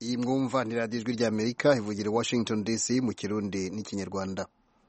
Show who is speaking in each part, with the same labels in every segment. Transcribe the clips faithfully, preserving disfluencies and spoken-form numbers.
Speaker 1: iyi mwumva ni radiyo ijwi ry'Amerika ivugira i Washington D C mu Kirundi n'Ikinyarwanda.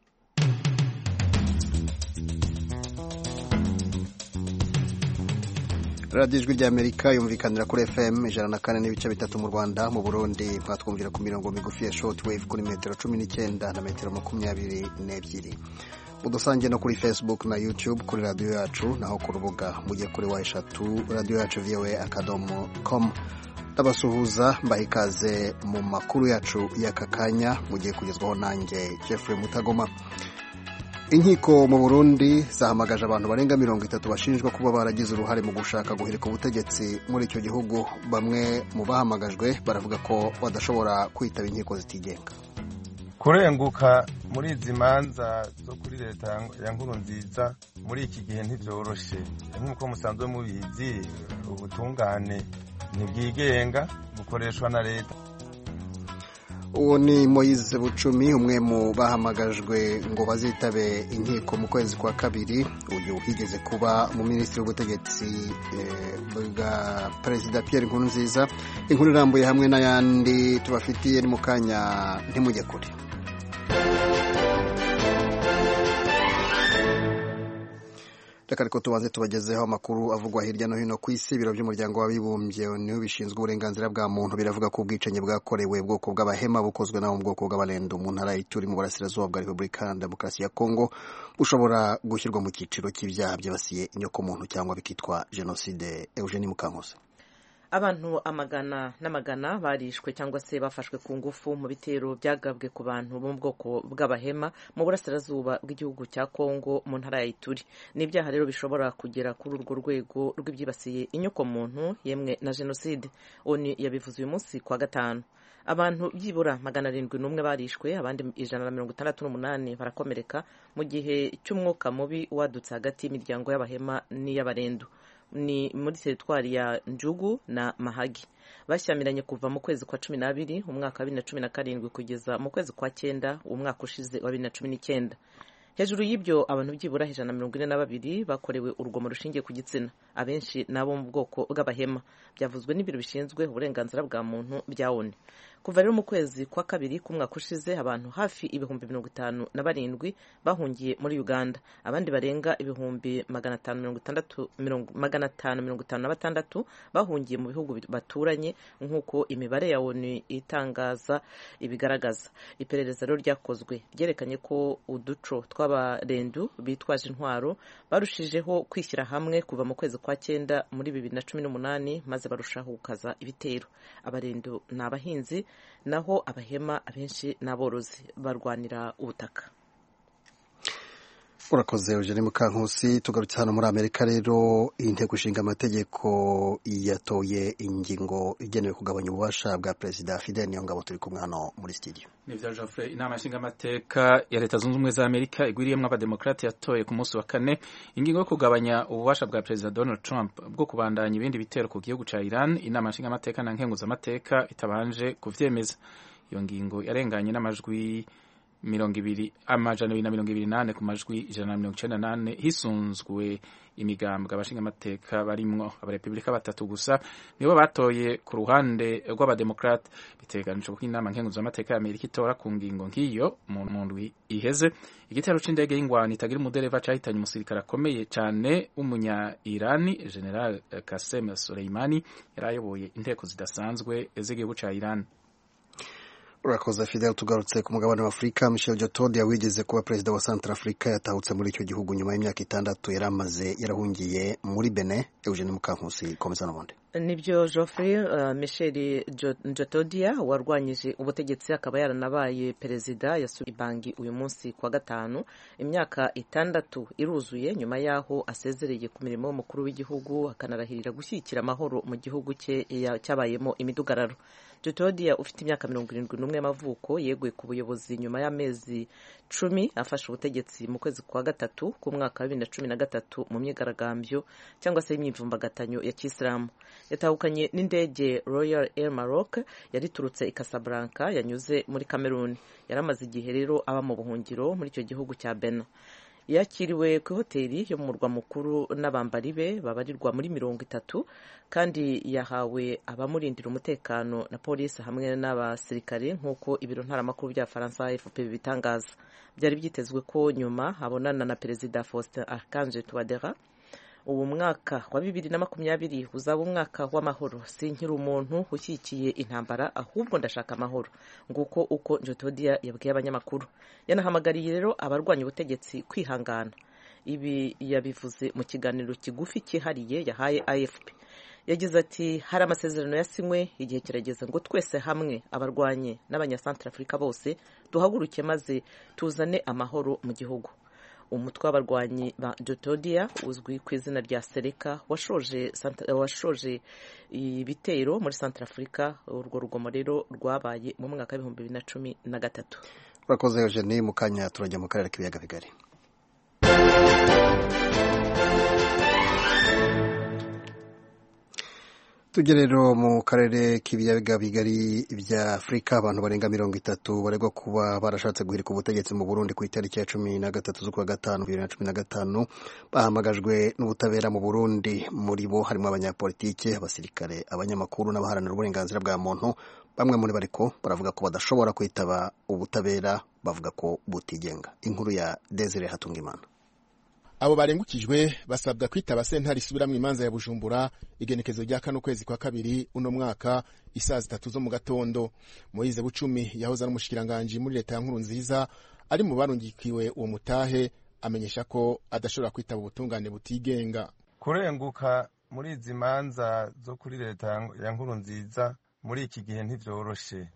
Speaker 1: radiyo ijwi ry'Amerika yumvikanira kuri F M ijana na kane n'ibice bitatu mu Rwanda, mu Burundi mwatwumvira ku mirongo migufi ya shortwave kuri metero cumi n'icyenda na metero makumyabiri n'ebyiri. Udusange no kuri Facebook na YouTube kuri radiyo yacu, naho ku rubuga mujye kuri wa eshatu radiyo yacu voa akadomo com. Ndabasuhuza mbaha ikaze mu makuru yacu y'aka kanya mugiye kugezwaho nanjye Jeffrey Mutagoma. Inkiko mu Burundi zahamagaje abantu barenga mirongo itatu bashinjwa kuba baragize uruhare mu gushaka guhirika ubutegetsi muri icyo gihugu. Bamwe mu bahamagajwe baravuga ko badashobora kwitaba inkiko zitigenga.
Speaker 2: Kurenguka muri izi manza zo kuri leta ya Nkurunziza muri iki gihe ntivyoroshe, nk'uko musanzwe mubizi ubutungane ntibwigenga bukoreshwa na leta.
Speaker 1: Uwo ni Moise Bucumi, umwe mu bahamagajwe ngo bazitabe inkiko mu kwezi kwa kabiri. Uyu higeze kuba mu minisitiri w'ubutegetsi bwa Perezida Pierre Nkurunziza. Inkuru irambuye hamwe n'ayandi tubafitiye ni mu kanya, ntimujye kure. Reka ariko tubanze tubagezeho amakuru avugwa hirya no hino ku isi. Ibiro by'umuryango w'abibumbye niho bishinzwe uburenganzira bwa muntu biravuga ko ubwicanyi bwakorewe ubwoko bw'abahema bukozwe nabo mu bwoko bw'abalendu mu ntara y'Ituri mu burasirazuba bwa Repubulika ya Demokarasi ya Kongo bushobora gushyirwa mu cyiciro cy'ibyaha byibasiye inyokomuntu cyangwa bikitwa jenoside. Eugenie Mukankusi.
Speaker 3: Abantu amagana n'amagana barishwe cyangwa se bafashwe ku ngufu mu bitero byagabwe ku bantu bo mu bwoko bw'abahema mu burasirazuba bw'igihugu cya Kongo mu ntara ya Ituri. Ni ibyaha rero bishobora kugera kuri urwo rwego rw'ibyibasiye inyokomuntu yemwe na jenoside. Oni yabivuze uyu munsi kwa gatanu. Abantu byibura magana arindwi n'umwe barishwe, abandi ijana na mirongo itandatu n'umunani barakomereka mu gihe cy'umwuka mubi wadutse hagati y'imiryango y'abahema n'iy'abarendu. Ni muri teritwari ya Njugu na Mahagi. Bashyamiranye kuva mu kwezi kwa cumi n'abiri umwaka wa bibiri na cumi na karindwi kugeza mu kwezi kwa cyenda umwaka ushize wa bibiri na cumi n'icyenda. Hejuru y'ibyo abantu byibura ijana na mirongo ine na babiri bakorewe urugomo rushingiye ku gitsina, abenshi nabo mu bwoko bw'abahema. Byavuzwe n'ibiro bishinzwe uburenganzira bwa muntu bya O N U. Kuva rero mu kwezi kwa kabiri k'umwaka ushize abantu hafi ibihumbi mirongo itanu na barindwi bahungiye muri Uganda, abandi barenga ibihumbi magana atanu mirongo itandatu magana atanu mirongo itanu na batandatu bahungiye mu bihugu baturanye nk'uko imibare ya O N U itangaza ibigaragaza. Iperereza rero ryakozwe ryerekanye ko uduco tw'abarendu bitwaje intwaro barushijeho kwishyira hamwe kuva mu kwezi kwa cyenda muri bibiri na cumi n'umunani maze barushaho gukaza ibitero. Abarendu ni abahinzi naho abahema abenshi n'aborozi barwanira ubutaka.
Speaker 1: Urakoze Eugenie Mukankusi. Tugarutse hano muri Amerika rero, inteko ishinga amategeko yatoye ingingo igenewe kugabanya ububasha bwa Perezida Fidel Niyongabo. Turi kumwe hano muri studio.
Speaker 4: Nivya Geoffrey, inama ishinga amateka ya Leta Zunze Ubumwe za Amerika igwiriyemwo abademokrati yatoye ku munsi wa kane ingingo yo kugabanya ububasha bwa Perezida Donald Trump bwo kubandanya ibindi bitero ku gihugu ca Iran. Inama ishinga amateka na nkenguza amateka itabanje kuvyemeza. Iyo ngingo yarenganye n'amajwi mirongo ibiri amajana abiri na mirongo ibiri nane ku majwi ijana na mirongo icenda nane hisunzwe imigambwe. Abashinga amateka barimwo abarepublika batatu gusa nibo batoye ku ruhande rw'abademokrate. Biteganijwe ko inama nkenguza amateka ya Amerika itora ku ngingo nk'iyo mu ndwi iheze. Igitero c'indege y'ingwano itagira umudereva cahitanye umusirikare akomeye cane w'umunya Irani, General Qasem Soleimani, yarayoboye inteko zidasanzwe z'igihugu ca Iran.
Speaker 1: Urakoze Fidel. Tugarutse ku mugabane wa Afrika. Michel Djotodia wigeze kuba perezida wa Centrafrica yatahutse muri icyo gihugu nyuma y'imyaka itandatu yaramaze yarahungiye muri Benin. Eugenie Mukankusi, komeza n'ubundi.
Speaker 3: Nibyo Geoffrey, uh, Michel Djotodia warwanyije ubutegetsi akaba yaranabaye perezida yasubiye Bangi uyu munsi kwa gatanu. Imyaka itandatu iruzuye nyuma yaho asezereye ku mirimo y'umukuru w'igihugu akanarahirira gushyigikira amahoro mu gihugu cye cyabayemo imidugararo. Djotodia ufite imyaka mirongo irindwi n'umwe y'amavuko yeguye ku buyobozi nyuma y'amezi cumi afashe ubutegetsi mu kwezi kwa gatatu ku mwaka wa bibiri na cumi na gatatu mu myigaragambyo cyangwa se imyivumbagatanyo ya Kisilamu. Yatahukanye n'indege Royal Air Maroc yariturutse i Casablanca yanyuze muri Cameroon. Yaramaze igihe rero aba mu buhungiro muri icyo gihugu cya Benin. yakiriwe ku hoteli yo mu murwa mukuru n'abambari be babarirwa muri mirongo itatu kandi yahawe abamurindira umutekano na polisi hamwe n'abasirikare nk'uko ibiro ntaramakuru bya Faransa A F P bitangaza. Byari byitezwe ko nyuma abonana na Perezida Faustin Archange Touadera. Ubu mwaka wa bibiri na makumyabiri uzaba umwaka w'amahoro. Sinkiri umuntu ushyigikiye intambara ahubwo ndashaka amahoro, nguko uko Njotodia yabwiye abanyamakuru. Yanahamagariye rero abarwanya ubutegetsi kwihangana. Ibi yabivuze mu kiganiro kigufi cyihariye yahaye A F P. Yagize ati hari amasezerano yasinywe, igihe kirageze ngo twese hamwe abarwanye n'abanyasantrafrika bose duhaguruke maze tuzane amahoro mu gihugu. Umutwe w'abarwanyi ba Njotodia uzwi ku izina rya Seleka washoje washoje ibitero muri Centrafrica. Urwo rugomo rero rwabaye mu mwaka w'ibihumbi bibiri na cumi na gatatu.
Speaker 1: Urakoze Eugenie. mu kanya turajya mu karere k'ibiyaga bigari. Tujye rero mu karere k'ibiyaga bigari bya Afurika. Abantu barenga mirongo itatu baregwa kuba barashatse guhirika ubutegetsi mu Burundi ku itariki ya cumi na gatatu z'ukwa gatanu bibiri na cumi na gatanu bahamagajwe n'ubutabera mu Burundi. Muri bo harimo abanyapolitike, abasirikare, abanyamakuru n'abaharanira uburenganzira bwa muntu. Bamwe muri bariko baravuga ko badashobora kwitaba ubutabera, bavuga ko butigenga. Inkuru ya Desire Hatungimana.
Speaker 5: Abo barengukijwe basabwa kwitaba sentare isubiramwo imanza ya Bujumbura igenekezo rya kane kwezi kwa kabiri uno mwaka isaha zitatu zo mu gatondo. Moise Bucumi yahoze ari umushikiranganje muri leta ya Nkurunziza ari mu barungikiwe uwo mutahe amenyesha ko adashobora kwitaba ubutungane butigenga.
Speaker 2: Kurenguka muri izi manza zo kuri leta ya Nkurunziza muri iki gihe ntivyoroshe,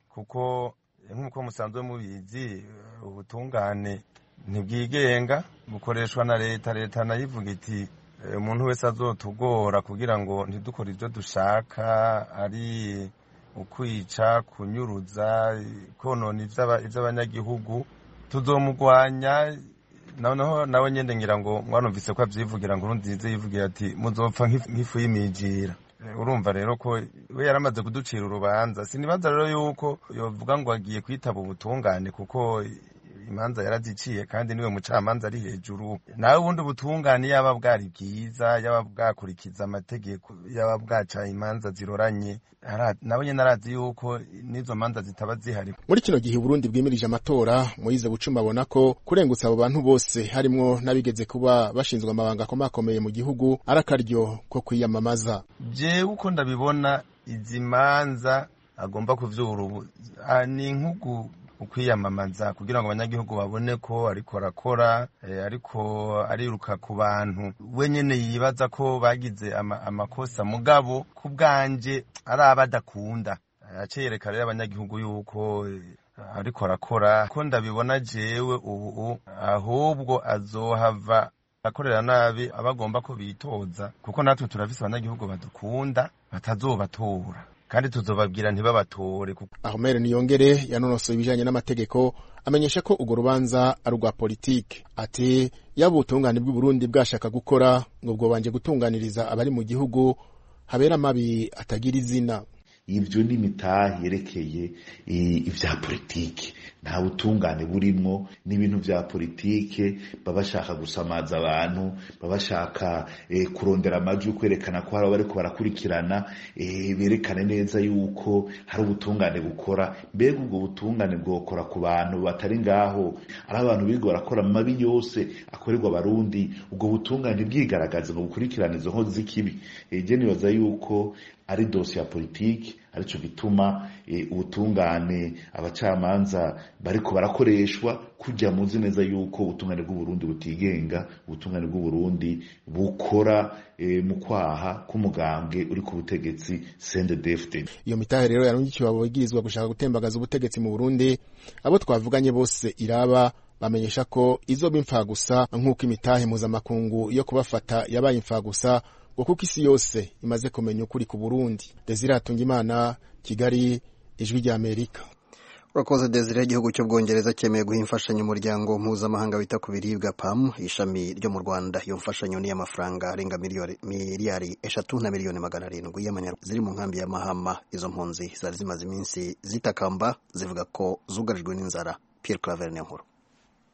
Speaker 2: kuko nk'uko musanzwe mubizi ubutungane ntibwigenga, bukoreshwa na leta. Leta nayivuga iti umuntu wese azotugora kugira ngo ntidukore ibyo dushaka, ari ukwica, kunyuruza, konona iby'abanyagihugu, tuzomugwanya. Noneho nawe nyende ngira ngo mwanumvise ko avyivugira ngo Nkurunziza yivugira ati muzopfa nk'ifu y'imijira. Urumva rero ko we yaramaze kuducira urubanza. Sinibaza rero yuko yovuga ngo agiye kwitaba ubutungane kuko imanza yaraziciye kandi niwe mucamanza ari hejuru. Nawe ubundi ubutungane yaba bwari bwiza, yaba bwakurikiza amategeko, yaba bwaca imanza ziroranye, nawe nyene arazi yuko nizo manza zitaba zihari.
Speaker 5: Muri kino gihe Burundi bwimirije amatora, Moise Bucumi abona ko kurengutsa abo bantu bose harimo nabigeze kuba bashinzwe amabanga akomakomeye mu gihugu arakaryo ko kwiyamamaza.
Speaker 2: Je uko ndabibona izi manza agomba kuvyura ubu ni nkugu ukwiyamamaza kugira ngo abanyagihugu babone ko ariko arakora, ariko ariruka ku bantu. We nyene yibaza ko bagize amakosa mugabo ku bwanje ari abadakunda. Acereka rero abanyagihugu yuko ariko arakora. Ko ndabibona jewe ubu ahubwo azohava akorera nabi abagomba ko bitoza, kuko natwe turafise abanyagihugu badukunda batazobatora kandi tuzobabwira ntibabatore.
Speaker 5: Ahomere Niyongere yanonosoye ibijanye n'amategeko amenyesha ko ugo rubanza ari rwa politike. Ati yaba ubutungane bw'u Burundi bwashaka gukora ngo bwo banje gutunganiriza abari mu gihugu habera mabi atagira izina.
Speaker 6: Ivyo ni mitahe yerekeye ivya politike, nta butungane burimwo, n'ibintu vya politike babashaka gusamaza abantu, babashaka eh, kurondera amajwi kwerekana ko hari abari ko barakurikirana, eh, berekane neza yuko hari ubutungane bukora. Mbega ubwo butungane bwokora ku bantu batari ngaho, ari abantu bigo barakora mabi yose akorerwa abarundi, ubwo butungane bwigaragaza ngo bukurikirane izo nkozi z'ikibi. Eh, je nibaza yuko ari dosi ya politiki, arico gituma e, ubutungane abacamanza bariko barakoreshwa kujya muzi neza yuko ubutungane bw'u Burundi butigenga, ubutungane bw'u Burundi bukora e, mu kwaha k'umugambwe uri ku butegetsi C N D D F D.
Speaker 5: Iyo mitahe rero yarungikiwe abagirizwa gushaka gutembagaza ubutegetsi mu Burundi, abo twavuganye bose iraba bamenyesha ko izoba imfagusa nk'uko imitahe mpuzamakungu yo kubafata yabaye imfagusa kuko isi yose imaze kumenya ukuri ku Burundi. Desire Hatungimana, Kigali, Ijwi rya Amerika.
Speaker 1: Urakoze Desire. Igihugu cy'Ubwongereza cyemeye guha imfashanyo umuryango mpuzamahanga wita ku biribwa P A M ishami ryo mu Rwanda. Iyo mfashanyo ni y'amafaranga arenga miliyari eshatu na miliyoni magana arindwi y'amanyarwanda ziri mu nkambi ya Mahama. Izo mpunzi zari zimaze iminsi zitakamba zivuga ko zugarijwe n'inzara. Pierre Claver Nkuru.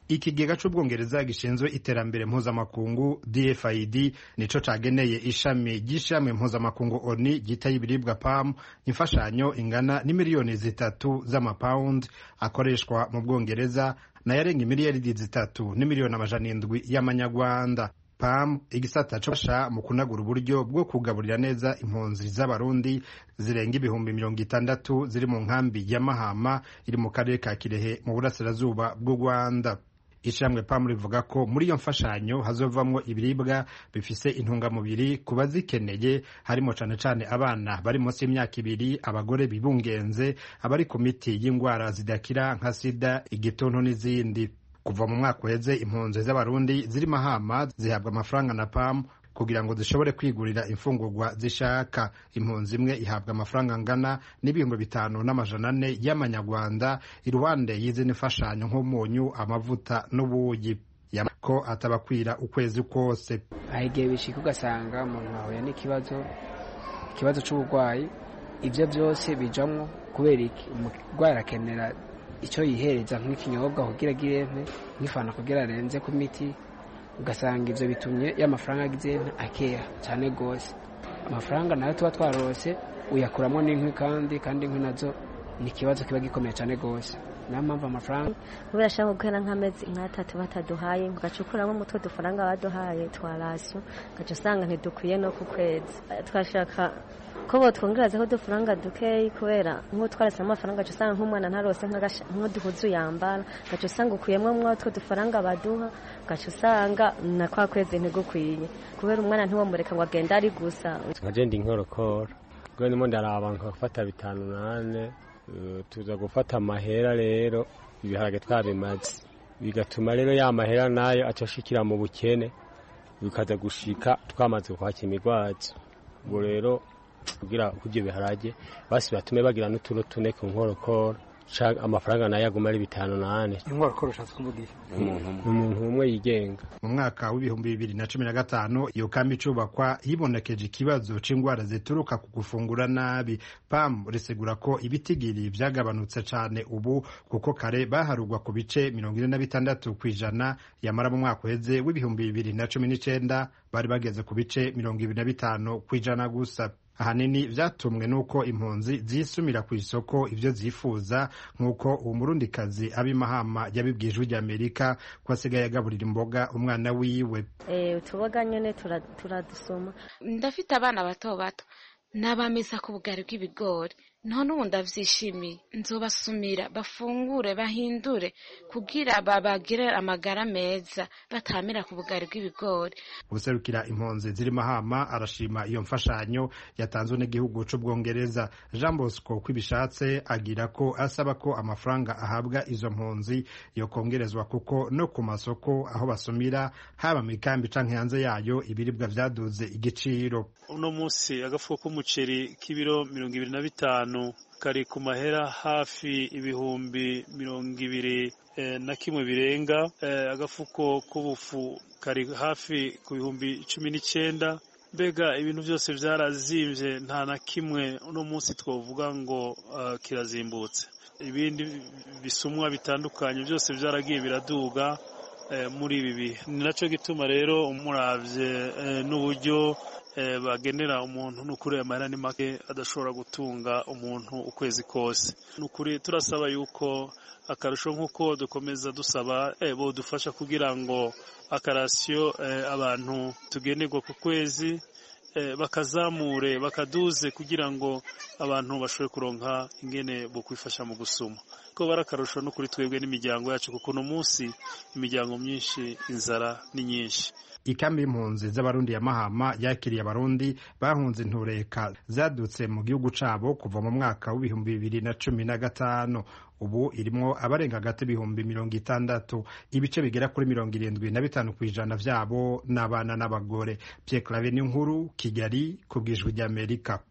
Speaker 7: ikigega c'ubwongereza gishinzwe iterambere mpuzamakungu D F I D nico cageneye ishami ry'ishami mpuzamakungu O N U ryitaye ibiribwa P A M imfashanyo ingana n'imiliyoni zitatu z'amapawundi akoreshwa mu Bwongereza na yarenga miliyaridi zitatu n'imiliyoni amajana indwi y'amanyarwanda. P A M igisata cofasha mu kunagura uburyo bwo kugaburira neza impunzi z'abarundi zirenga ibihumbi mirongo itandatu ziri mu nkambi ya Mahama iri mu karere ka Kirehe mu burasirazuba bw'u Rwanda. Ishamwe P A M rivuga ko muri iyo mfashanyo hazovamwo ibiribwa bifise intungamubiri ku bazikeneye, harimo cane cane abana bari munsi y'imyaka ibiri, abagore bibungenze, abari ku miti y'ingwara zidakira nka sida, igituntu n'izindi. Kuva mu mwaka uheze impunzi z'abarundi ziri Mahama zihabwa amafaranga na P A M kugira ngo zishobore kwigurira imfungurwa zishaka. Impunzi imwe ihabwa amafaranga angana n'ibihumbi bitanu n'amajana ane y'amanyarwanda iruhande y'izindi mfashanyo nk'umunyu, amavuta n'ubuyi ko atabakwira ukwezi kose.
Speaker 8: Ahigiye bishika ugasanga umuntu ahuye n'ikibazo ikibazo c'uburwayi, ivyo byose bijamwo kubera iki umurwayi arakenera icyo yihereza nk'ikinyobwa kugira girente nk'ifana kugira arenze ku miti, ugasanga ivyo bitumye y'amafaranga agize akeya cyane gose. Amafaranga nayo tuba twarose uyakuramo n'inkwi kandi kandi inkwi nazo ni ikibazo kiba gikomeye cyane gose. Niyo mpamvu amafaranga
Speaker 9: urashaka guhera nk'amezi nk'atatu bataduhaye ugacukuramo umutwe dufaranga baduhaye twarasyo ugaca usanga ntidukwiye no ku kwezi. Twashaka ko botwongerezaho udufaranga dukeyi kubera nk'uwo twarase amafaranga gaca usanga nk'umwana ntarose nk'uduhuzu yambara gaca usanga ukuyemwo mwotwo dufaranga baduha gaca usanga na kwa kwezi ntigukwiye kubera umwana ntiwomureka ngo agenda ari gusa.
Speaker 10: nkagenda inkorokoro ubwo ndimo ndaraba nkafata bitanu nane tuza gufata amahera rero ibiharage twabimaze bigatuma rero ya mahera nayo acashikira mu bukene bikaza gushika twamaze kwaka imigwazo. Ubwo rero kugira kujye biharage basi batume bagira n'uturo tune ku nkorokoro amafaranga nayo aguma ari bitanu nane.
Speaker 8: Inkorokoro ushatse kuvuga
Speaker 10: umuntu umwe yigenga.
Speaker 7: Mu mwaka w'ibihumbi bibiri na cumi na gatanu iyo kambi icubakwa hibonekeje ikibazo c'ingwara zituruka ku gufungura nabi. P A M risegura ko ibitigiri vyagabanutse cane ubu kuko kare baharugwa ku bice mirongo ine na bitandatu kw'ijana, yamara mu mwaka uheze w'ibihumbi bibiri na cumi n'icenda bari bageze ku bice mirongo ibiri na bitanu kw'ijana gusa. Ahanini vyatumwe nuko impunzi zisumira ku isoko ivyo zifuza, nkuko uwo murundikazi abimahama yabibwijwe rya Amerika ko asigaye agaburira imboga umwana wiwe.
Speaker 9: Eh utuboga nyene turadusoma.
Speaker 11: Ndafite abana bato bato nabameza ku bugari bw'ibigori, none ubu ndavyishimiye, nzobasumira bafungure bahindure kugira babagire amagara meza batamira ku bugari bw'ibigori.
Speaker 7: Userukira impunzi ziri Mahama arashima iyo mfashanyo yatanzwe n'igihugu c'Ubwongereza. Jean Bosco kwibishatse agira ko asaba ko amafaranga ahabwa izo mpunzi yo kongerezwa kuko no ku masoko aho basumira haba mu ikambi canke hanze yayo ibiribwa vyaduze igiciro.
Speaker 12: Uno munsi agafuko k'umuceri k'ibiro mirongo ibiri na bitanu kari ku mahera hafi ibihumbi mirongo ibiri eh, na kimwe birenga. Eh, agafuko k'ubufu kari hafi ku bihumbi cumi n'icenda. Mbega ibintu byose vyarazimvye, nta na kimwe uno munsi twovuga ngo uh, kirazimbutse. Ibindi bisumwa bitandukanye byose vyaragiye biraduga eh, muri ibi bihe. Ni naco gituma rero umuravye eh, n'uburyo Eh, bagenera umuntu nukuri amahera ni make adashobora gutunga umuntu ukwezi kose. Nukuri turasaba yuko akarusho nkuko dukomeza dusaba eh, bo dufasha kugira ngo akarasyo eh, abantu tugenerwa ku kwezi eh, bakazamure bakaduze kugira ngo abantu bashobore kuronka ingene bo kwifasha mu gusuma. Ko barakarusho nukuri twebwe n'imiryango yacu kuko no munsi imiryango myinshi inzara ni nyinshi.
Speaker 7: Ikambi impunzi z'abarundi ya Mahama yakiriye abarundi bahunze intureka zadutse mu gihugu cabo kuva mu mwaka w'ibihumbi bibiri na cumi na gatanu. Ubu irimwo abarenga hagati ibihumbi mirongo itandatu, ibice bigera kuri mirongo irindwi na bitanu kw'ijana vyabo n'abana n'abagore. Pierre Claver Ninkuru, Kigali, kubwijwi rya Amerika.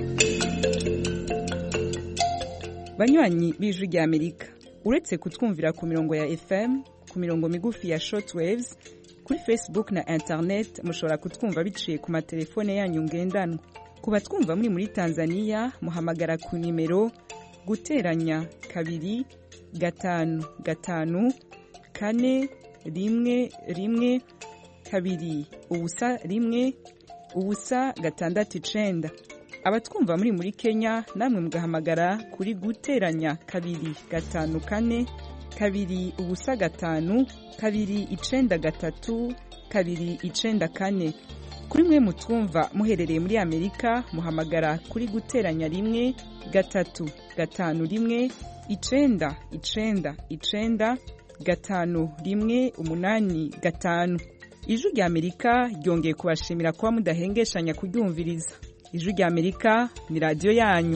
Speaker 13: Banywanyi b'ijwi rya Amerika, uretse kutwumvira ku mirongo ya F M, ku mirongo migufi ya shortwaves, kuri Facebook na internet mushobora kutwumva biciye ku matelefone yanyu ngendanwa. Kuba twumva muri muri Tanzania muhamagara ku nimero guteranya kabiri gatanu gatanu kane rimwe rimwe kabiri ubusa rimwe ubusa gatandatu icenda. Abatwumva muri muri Kenya namwe mugahamagara kuri guteranya kabiri gatanu kane kabiri ubusa gatanu kabiri icenda gatatu kabiri icenda kane. Kuri mwe mutwumva muherereye muri Amerika muhamagara kuri guteranya rimwe gatatu gatanu rimwe icenda icenda icenda gatanu rimwe umunani gatanu. Ijwi rya Amerika ryongeye kubashimira kuba mudahengeshanya kuryumviriza. Ijwi rya Amerika ni radio yanyu.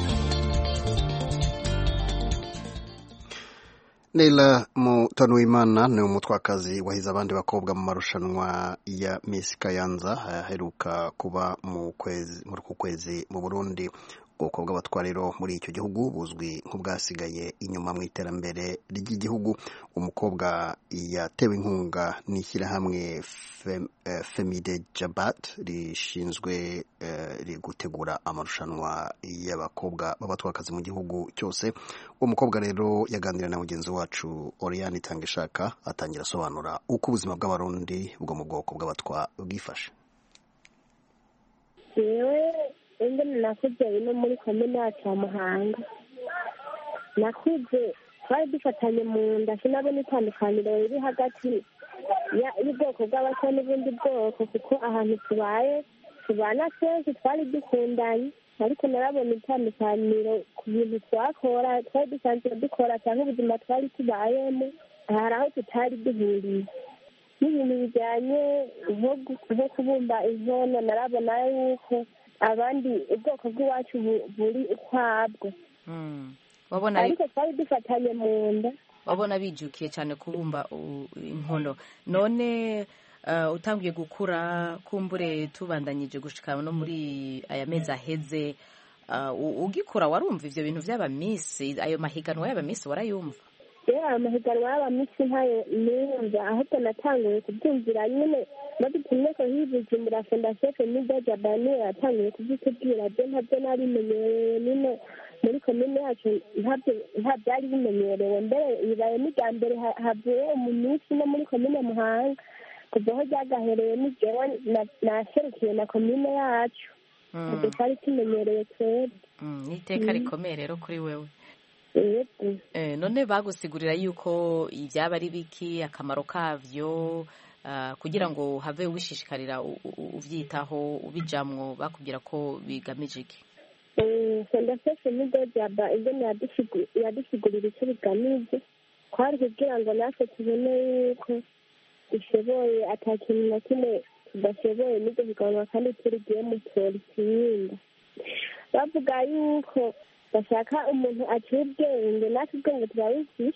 Speaker 1: Neila Mutanuimana ni umutwakazi wahize abandi bakobwa mu marushanwa ya Miss Kayanza aheruka kuba mu kwezi muri ku kwezi mu Burundi. Ubwoko bw'abatwariro muri icyo gihugu buzwi nk'ubwasigaye inyuma mu iterambere ry'igihugu. Umukobwa yatewe inkunga n'ishyirahamwe Fem, uh, Femide Jabat rishinzwe uh, gutegura amarushanwa y'abakobwa b'abatwakazi mu gihugu cyose. Uwo mukobwa rero yaganira na mugenzi wacu Oriane Itangishaka atangira asobanura uko ubuzima bw'abarundi bwo mu bwoko bw'abatwa bwifashe.
Speaker 14: Ende nakuze ino muri komine yacu ya Muhanga. Nakuze twari dufatanye mu nda sinabona itandukaniro riri hagati y'ubwoko bw'abatwa n'ubundi bwoko kuko ahantu tubaye tubana twese twari dukundanye, ariko narabona itandukaniro ku bintu twakora twari dusanzwe dukora cyangwa ubuzima twari tubayemo hari aho tutari duhuriye. N'ibintu bijyanye nko kubumba inkono narabona yuko abandi ubwoko bw'iwacu buri ukwabwo.
Speaker 15: Wabona
Speaker 14: ariko twari dufatanye mu nda.
Speaker 15: Wabona bijukiye cyane kubumba inkono. None uh, utangiye gukura kumbure tubandanyije gushika no muri aya mezi aheze, uh, ugikura warumva ivyo bintu vy'aba Miss, ayo mahiganwa y'aba Miss warayumva?
Speaker 14: Yeah, amahiganwa y'aba Miss ntayo niyumva, ahubwo natanguye kubyumvira nyine badutumye ko hibujumbura Fondation Femide Jabat yatanguye kubyitubwira byo ntabyo nari menyereye nyine muri komine yacu nta byari bimenyerewe. Mbere ibaye n'ibya mbere havuye umunsi no muri komine Muhanga kuva aho ryagahereye n'ijewe naserukiye na komine yacu ubwo twari tumenyereye twebwe.
Speaker 15: N'iteka rikomeye rero kuri wewe. Eh, none bagusigurira yuko ibyaba ari biki akamaro kavyo uh, kugira ngo have wishishikarira uvyitaho ubijamwo bakubwira ko bigamije iki?
Speaker 14: Eh, Fondation Femide Jabat ibyo yadusigurira icyo bigamije kwari kugira ngo natwe tubone yuko dushoboye atakintu na kimwe tudashoboye n'ibyo biganwa kandi turigiye mu polisi. Bavuga yuko bashaka umuntu aciye ubwenge natwe ubwenge turabifise.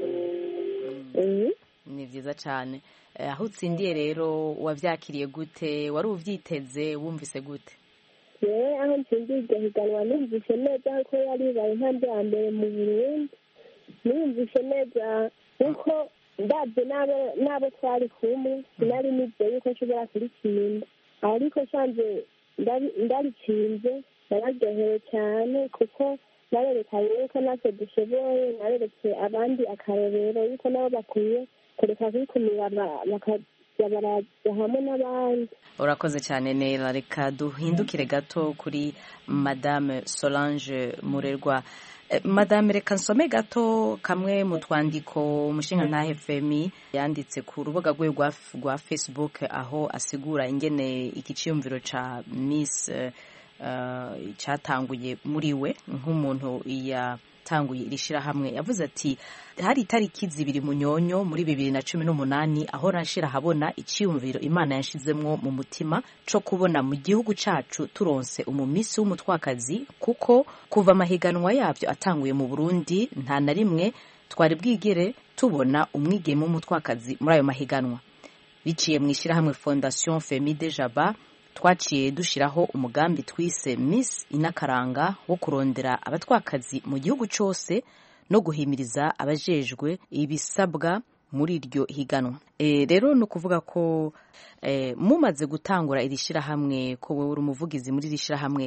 Speaker 15: Ni vyiza cyane. Aho utsindiye rero wavyakiriye gute? Wari uvyiteze wumvise gute?
Speaker 14: Ye aho ntsindiye iryo higanwa numvise neza ko yari ibaye intambwe ya mbere mu Burundi. Numvise neza kuko ndabye n'abo twari kumwe sinari nizeye yuko nshobora kuritsinda, ariko nsanze ndaritsinze nararyohewe cyane kuko narerekanye yuko natwe dushoboye, nareretse abandi akarorero yuko nabo bakwiye kureka kwikumira bakajya baraza hamwe n'abandi.
Speaker 15: Urakoze cyane Neila. Reka duhindukire gato kuri Madame Solange Murerwa. Madame, reka nsome gato kamwe mu twandiko umushinga ntahe Femi yanditse ku rubuga rwe rwa Facebook aho asigura ingene ikiciyumviro ca Miss uh, cyatanguye muri we nk'umuntu yatanguye irishira hamwe. Yavuze ati hari itariki zibiri munyonyo muri bibiri na cumi n'umunani aho nashira habona iciyumviro Imana yanshizemwo mu mutima co kubona mu gihugu cacu turonse umumisi w'umutwakazi, kuko kuva amahiganwa yavyo atanguye mu Burundi nta na rimwe twari bwigere tubona umwigeme w'umutwakazi muri ayo mahiganwa. Biciye mu ishira hamwe Fondation Femide Jabat twaciye dushiraho umugambi twise Miss Inakaranga wo kurondera abatwakazi mu gihugu cyose no guhimiriza abajejwe ibisabwa muri iryo higanwa. E, rero no kuvuga ko e, mumaze gutangura irishira hamwe ko wewe uri umuvugizi muri irishira hamwe,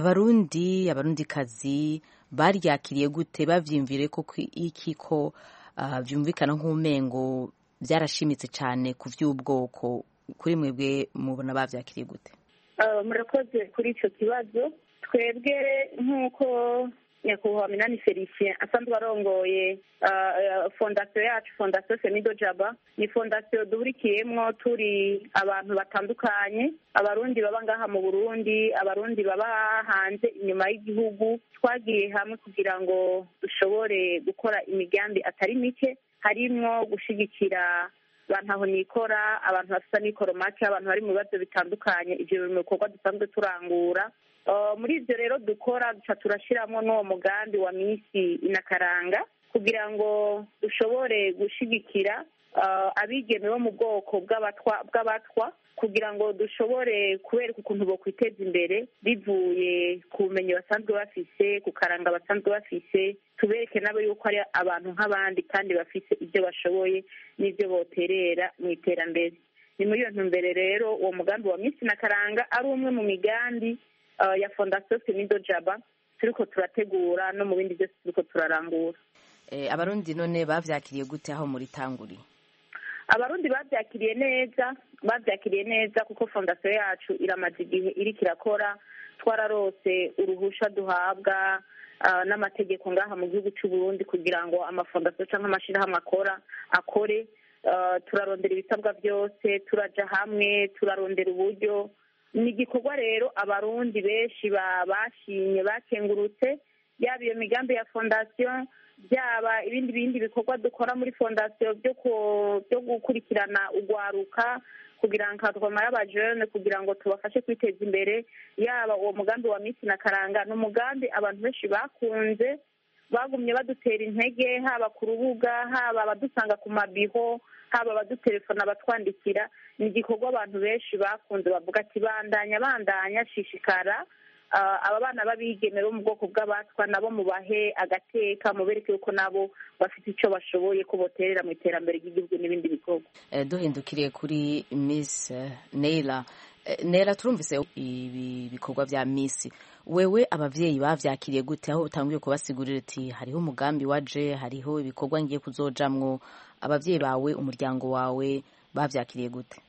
Speaker 15: abarundi abarundi kazi baryakiriye gute, bavyimvire ko iki ko byumvikana nk'umengo byarashimitse cyane ku by'ubwoko. Kuri mwebwe mubona bavyakiriye gute?
Speaker 16: Murakoze kuri icyo kibazo. Twebwe nk'uko nyakubahwa Minani Felicien asanzwe arongoye fondasiyo yacu, fondasiyo Semido Jaba, ni fondasiyo duhurikiyemwo turi abantu batandukanye, abarundi baba ngaha mu Burundi, abarundi baba hanze inyuma y'igihugu. Twagiye hamwe kugira ngo dushobore gukora imigambi atari mike, harimwo gushigikira abantu aho nikora, abantu bafite amikoro make, abantu bari mu bibazo bitandukanye. Ivyo biri mu bikorwa dusanzwe turangura. Muri ivyo rero dukora duca turashiramo n'uwo mugambi wa misi inakaranga kugira ngo dushobore gushigikira abigeme bo mu bwoko bw'abatwa kugira ngo dushobore kubereka ukuntu bokwiteza imbere bivuye ku bumenyi basanzwe bafise, ku karanga basanzwe bafise, tubereke nabo yuko ari abantu nk'abandi kandi bafise ibyo bashoboye n'ibyo boterera mu iterambere. Ni muri iyo ntumbere rero uwo mugambi wa misi inakaranga ari umwe mu migambi ya fondasiyo Semido Jaba turiko turategura no mu bindi byose turiko turarangura.
Speaker 15: Abarundi none bavyakiriye gute aho muri tanguri?
Speaker 16: Abarundi bavyakiriye neza, bavyakiriye neza kuko fondasiyo yacu iramaze igihe iriko irakora. Twararose uruhusha duhabwa n'amategeko ngaha mu gihugu cy'u Burundi kugira ngo amafondasiyo canke amashirahamwe akora akore. Turarondera ibisabwa byose, turaja hamwe, turarondera uburyo. Ni igikorwa rero abarundi benshi bashimye bakengurutse, yaba iyo migambi ya fondasiyo, byaba ibindi bindi bikorwa dukora muri fondasiyo byo gukurikirana ugwaruka kugira ngo twamara abajene kugira ngo tubafashe kwiteza imbere. Yaba uwo mugambi wa misi inakaranga ni umugambi abantu benshi bakunze, bagumye badutera intege, haba ku rubuga, haba abadusanga ku mabiho, haba abadutelefona batwandikira. Ni igikorwa abantu benshi bakunze, bavuga ati bandanya bandanya shishikara. Aba bana babigeme bo mu bwoko bw'abatwa nabo mubahe agateka, mubereke yuko nabo bafite icyo bashoboye ko boterera mu iterambere ry'igihugu n'ibindi bikorwa.
Speaker 15: Duhindukiriye kuri Miss Neila. Neila, turumvise ibi bikorwa bya Miss, wewe abavyeyi bavyakiriye gute aho utangiye kubasigurira ati hariho umugambi waje, hariho ibikorwa ngiye kuzojamwo? Abavyeyi bawe, umuryango wawe bavyakiriye gute?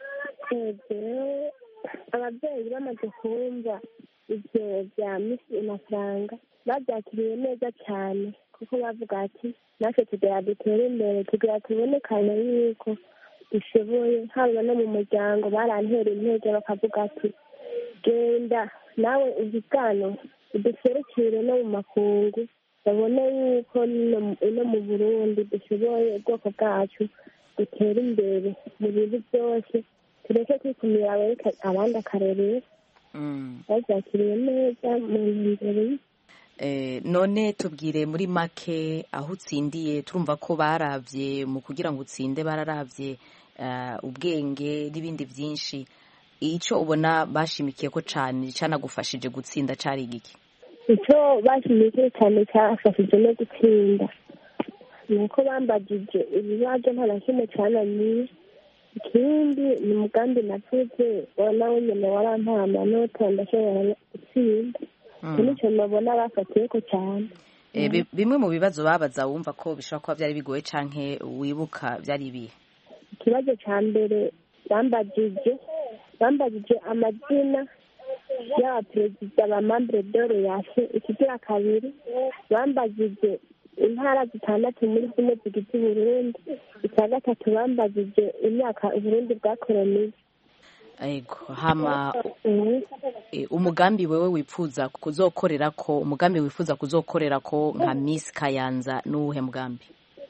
Speaker 14: Abavyeyi bamaze kumva ivyo bya misi inakaranga bavyakiriye neza cyane kuko bavuga ati natwe tugira dutere imbere, tugira tubonekane yuko dushoboye. Haba no mu muryango barantera intege bakavuga ati genda nawe uzigano uduserukire no mu makungu, babone yuko no mu Burundi dushoboye, ubwoko bwacu dutera imbere mu bintu byose, tureke kwikumira abereka abandi akarorero. Bavyakiriye neza mu ntumbero.
Speaker 15: None tubwire muri make aho utsindiye. Turumva ko baravye mu kugira ngo utsinde, bararavye ubwenge n'ibindi byinshi. Ico ubona bashimikiye ko cane canagufashije gutsinda cari igiki?
Speaker 14: Ico bashimikiye cyane cyafashije no gutsinda nuko bambagije ibibazo nta na kimwe cananiye. Ikindi ni umugambi navuze nawe nyene warampaye amanota ndashobora gutsinda. Nicyo nabona bafatiyeko cyane.
Speaker 15: Bimwe mu bibazo babaza wumva ko bishobora kuba byari bigoye canke wibuka byari ibihe?
Speaker 14: Ikibazo ca mbere bambagije bambagije amazina y'abaperezida ba membre d'ore yashe. Ikigira kabiri bambagije intara zitandatu muri zimwe zigize Uburundi. Icya gatatu bambagije imyaka Uburundi bwakoroniye.
Speaker 15: Ego hama umugambi wewe wifuza kuzokorera ko umugambi wifuza kuzokorera ko nka Miss Kayanza n'uwuhe mugambi?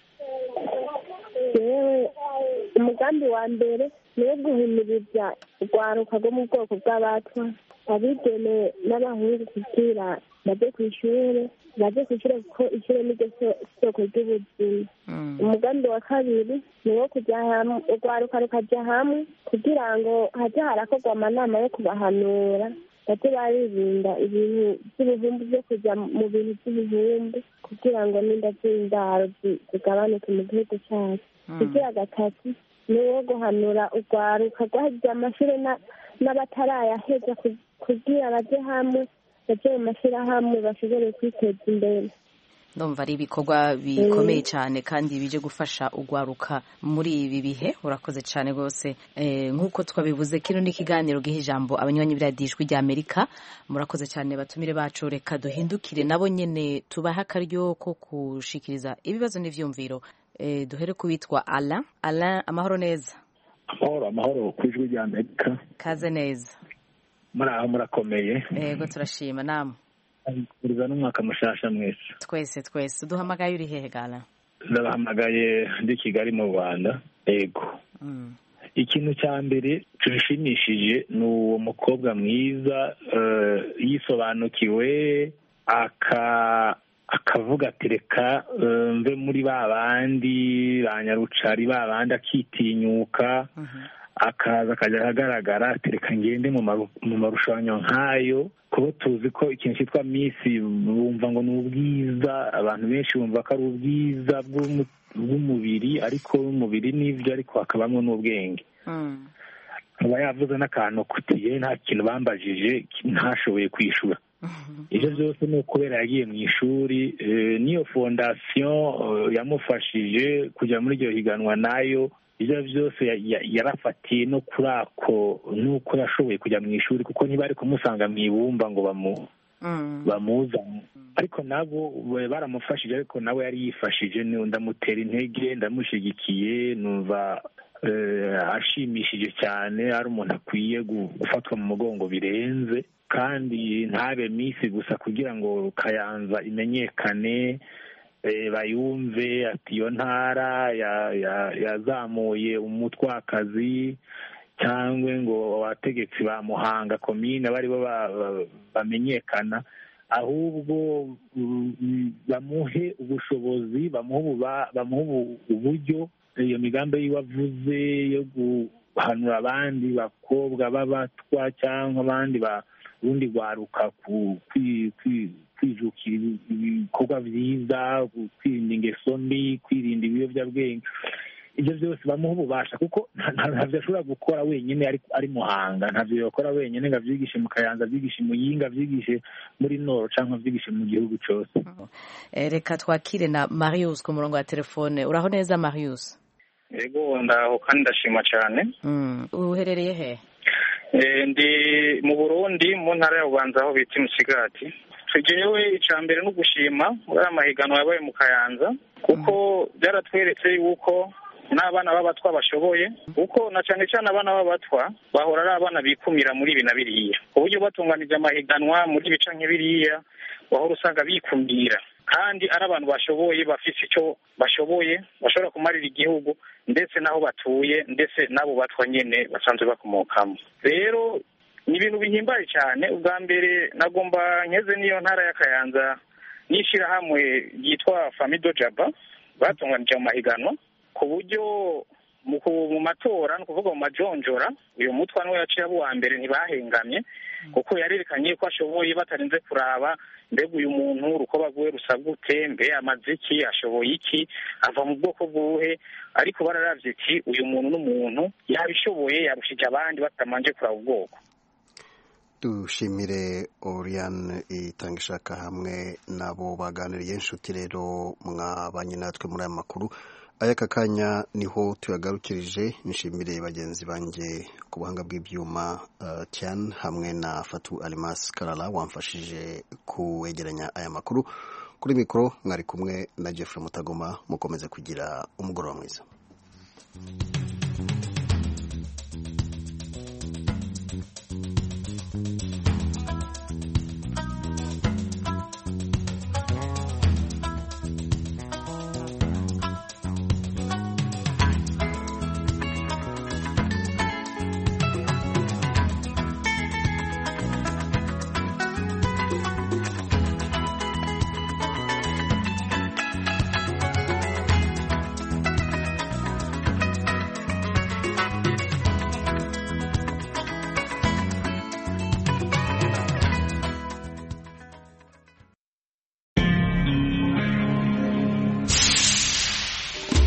Speaker 14: Yewe umugambi wa mbere ni wo guhimiriza urwaruka rwo mu bwoko bw'abatwa, abigeme n'abahungu kugira baje ku ishure baje ku ishure kuko ishure niryo soko ry'ubuzima. Umugambi wa kabiri ni wo kujya hamwe, urwaruka rukajya hamwe kugira ngo haje harakorwa amanama yo kubahanura baje baririnda ibintu by'ibihumbi byo kujya mu bintu by'ibihumbi kugira ngo n'inda z'indaro zigabanuke mu gihugu cyacu. Ikigira gatatu ni wo guhanura urwaruka rwahejeje amashuri n'abatarayaheza kugira baje hamwe baje mu mashyirahamwe bashobore kwiteza imbere.
Speaker 15: ndumva ari ibikorwa bikomeye cyane kandi bije gufasha ugwaruka muri ibi bihe. Urakoze cyane rwose. Nk'uko twabivuze, kino ni ikiganiro giha ijambo abanywanyi b'iradijwi rya Amerika. Murakoze cyane batumire bacu. Reka duhindukire nabo nyene tubaha akaryo ko kushikiriza ibibazo n'ivyumviro. Duhere kubitwa Alain. Alain, amahoro neza?
Speaker 17: Amahoro, amahoro ku ijwi rya Amerika.
Speaker 15: Kaze neza.
Speaker 17: Muraho murakomeye?
Speaker 15: Yego turashima. Namwe?
Speaker 17: Uriza n'umwaka mushasha mwese.
Speaker 15: Twese twese. Duhamagaye uri hehe Gala?
Speaker 17: Ndabahamagaye ndi Kigali mu Rwanda. Yego.
Speaker 15: Mm.
Speaker 17: Ikintu cya mbere turishimishije ni uwo mukobwa mwiza uh, yisobanukiwe aka akavuga ati reka uh, mve muri ba bandi banyarucari ba bandi akitinyuka. Uh-huh. Akaza akajya ahagaragara ati reka ngende mu marushanwa nk'ayo, kuko tuzi ko ikintu cyitwa misi bumva ngo ni ubwiza, abantu benshi bumva ko ari ubwiza bw'umubiri, ariko umubiri n'ibyo ariko hakabamo n'ubwenge. Aba yavuze n'akantu kutiye nta kintu bambajije ntashoboye kwishura. Ibyo byose ni ukubera yagiye mu ishuri, niyo fondasiyo yamufashije kujya muri iryo higanwa nayo. Ibyo byose yarafatiye no kuri ako nuko yashoboye kujya mu ishuri, kuko ntibari kumusanga mu ibumba ngo bamuzane. Ariko nabo baramufashije, ariko nawe yari yifashije. Ndamutera intege, ndamushyigikiye, numva ashimishije cyane. Ari umuntu akwiye gufatwa mu mugongo birenze, kandi ntabe misi gusa kugira ngo Kayanza imenyekane, bayumve ati iyo ntara yazamuye umutwakazi, cyangwa ngo abategetsi ba Muhanga komine bari bo bamenyekana, ahubwo bamuhe ubushobozi, bamuhe uburyo iyo migambi yiwe avuze yo guhanura abandi bakobwa b'abatwa cyangwa abandi barundi rwaruka kwijukira ibikorwa byiza, kwirinda ingeso mbi, kwirinda ibiyobyabwenge. Ibyo byose bamuha ububasha, kuko ntabyo ashobora gukora wenyine ari Muhanga, ntabyo yakora wenyine ngo abyigishe mu Kayanza, abyigishe mu Yinga, abyigishe muri Nord cyangwa abyigishe mu gihugu cyose.
Speaker 15: Reka twakire na Marius ku murongo wa telefone. Uraho neza Marius?
Speaker 18: Yego ndaho kandi ndashima cyane.
Speaker 15: Uherereye he?
Speaker 18: Ndi mu Burundi mu ntara ya Bubanza aho bita Musigati. Tugewe icya mbere no gushima muri aya mahiganwa yabaye mu Kayanza, kuko byaratweretse yuko n'abana b'abatwa bashoboye, kuko na cyane cyane abana b'abatwa bahora ari abana bikumira muri ibi na biriya. Uburyo batunganije amahiganwa muri bica nk'ibiriya bahora usanga bikumira, kandi ari abantu bashoboye, bafite icyo bashoboye, bashobora kumarira igihugu ndetse n'aho batuye, ndetse n'abo batwa nyine basanzwe bakomokamo. Rero ni ibintu bihimbaye cyane. Ubwa mbere nagomba nkeze n'iyo ntara ya Kayanza n'ishyirahamwe ryitwa Famido Jaba batunganije mu mahiganwa, ku buryo mu matora ni ukuvuga mu majonjora uyu mutwa niwe yaciye abo uwa mbere, ntibahengamye, kuko yarerekanye ko ashoboye batarinze kuraba mbega uyu muntu urukoba rwe rusa gute, mbe amaze iki, ashoboye iki, ava mu bwoko bw'ubuhe, ariko bararavye ati uyu muntu n'umuntu yabishoboye, yarushije abandi batamanje kuraba ubwoko.
Speaker 1: Dushimire Oriane Itangishaka hamwe nabo baganiriye. Inshuti rero mwabanye natwe muri aya makuru. Ayaka kanya niho tuyagarukirije. Nishimire bagenzi banjye ku buhanga bw'ibyuma, uh, Tian hamwe na Fatu Alimas Karala wamfashije kuwegeranya aya makuru. Kuri mikoro mwari kumwe na Jeffrey Mutagoma. Mukomeze kugira umugoroba mwiza.